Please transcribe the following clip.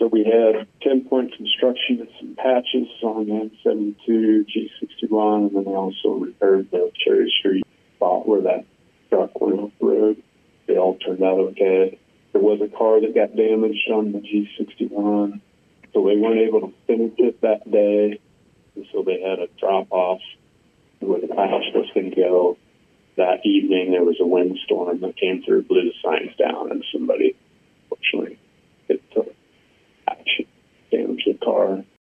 So we had 10-point construction and some patches on the M72 G61, and then they also repaired the Cherry Street spot where that truck went off the road. They all turned out okay. There was a car that got damaged on the G61, so they weren't able to finish it that day, and so they had a drop-off where the patch was going to go. That evening, there was a windstorm that came through, blew the signs down, and somebody, fortunately, hit the patch, damaged the car.